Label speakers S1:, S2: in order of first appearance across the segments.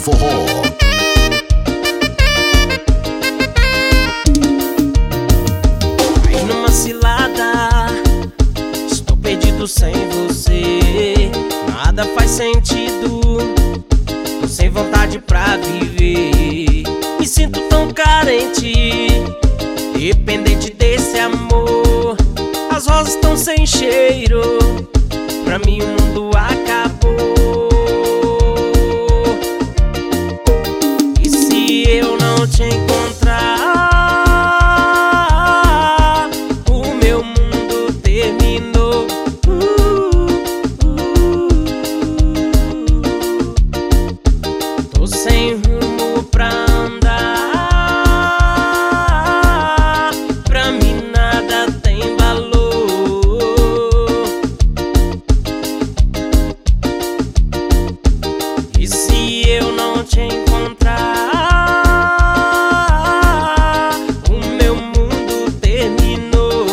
S1: forró.
S2: Aí numa cilada, estou perdido sem você. Nada faz sentido, tô sem vontade pra viver. Me sinto tão carente, dependente desse amor. As rosas estão sem cheiro, pra mim o mundo acabou. E se eu não te encontrar, o meu mundo terminou. Tô sem rumo pra andar, pra mim nada tem valor. E se eu não te encontrar, o meu mundo terminou.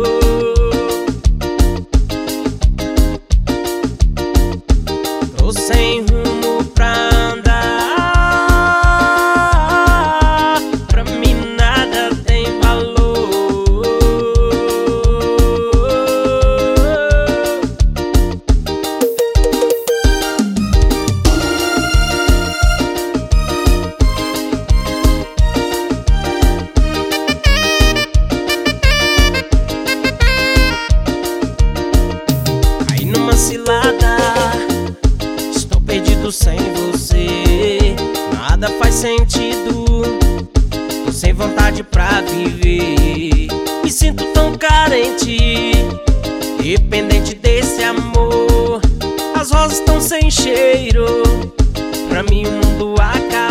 S2: Tô sem rumo pra andar, pra mim nada tem valor. Aí numa cilada, estou perdido sem você. Nada faz sentido, tô sem vontade pra viver. Me sinto tão carente, dependente desse amor. As rosas estão sem cheiro, pra mim o mundo acabou.